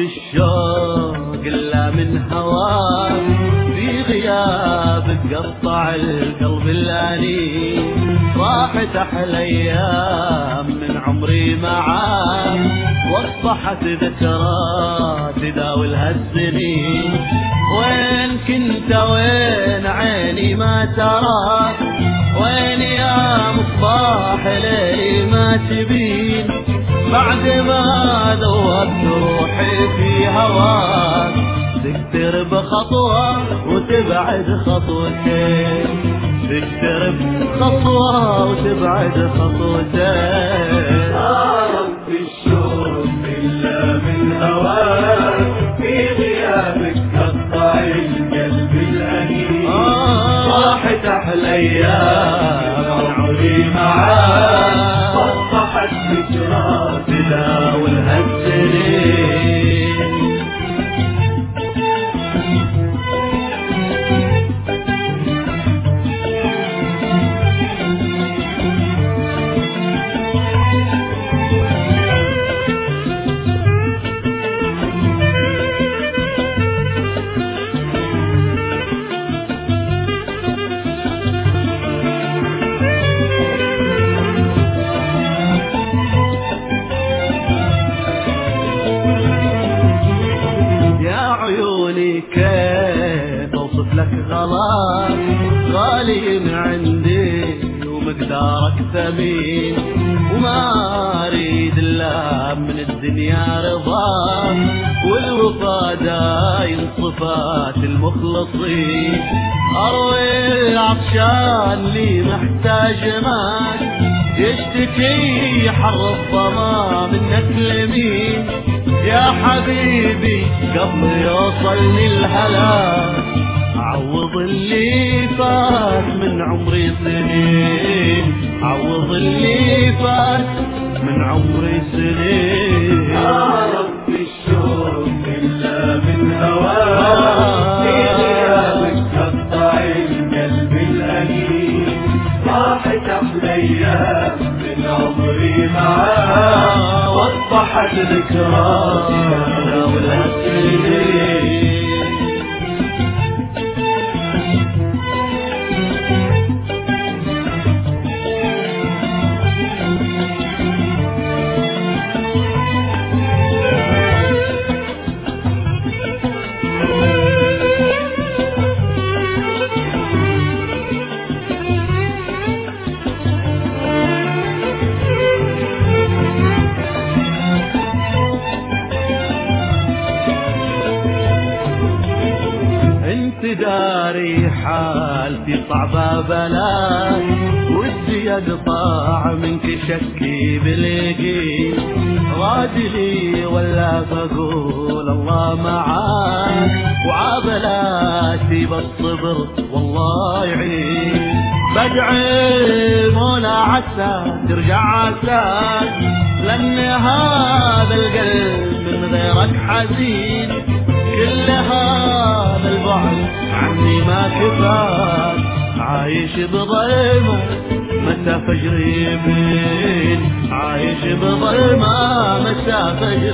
الشوق إلا من هواك، في غيابك قطع القلب الأنين، راحت أحلى أيام من عمري معاك، واصبحت ذكرى تداولها السنين. وين كنت وين عيني ما تراك، وين يا مصباح ليلي ما تبين، بعد ما ذوبت روحي في هواك، تقترب خطوة وتبعد خطوتين، تقترب خطوة وتبعد خطوتين. رب الشوق إلا من هواك، في غيابك قطع القلب الأنين، راحت أحلى أيام عمري معاك، أصبحت ذكرى تداولها السنين. كيف اوصف لك غلاك، غالي من عندي ومقدارك ثمين، وما اريد الا من الدنيا رضاك، والوفا دايم صفات المخلصين، اروي العطشان لي محتاج ماك، يشتكي حر الظما منك لمين، يا حبيبي قبل يوصلني الهلاك، عوض اللي فات من عمري سنين، عوض اللي فات من عمري سنين. يا رب الشوق إلا من هواك، في غيابك قطع القلب الأنين، راحت أحلى أيام من عمري معاك، واصبحت ذكرى تداولها السنين. داري حالتي صعبة بلاك، ودي اقطع منك شكي باليقين، راجلي ولا بقول الله معاك، وعضلاتي بالصبر والله يعين، بدعي مولا عسى ترجع عساك، لان هذا القلب من غيرك حزين، كل هذا البعد عني ما كفاك، عايش بظلمة مسافة قريبين، عايش بظلمة مسافة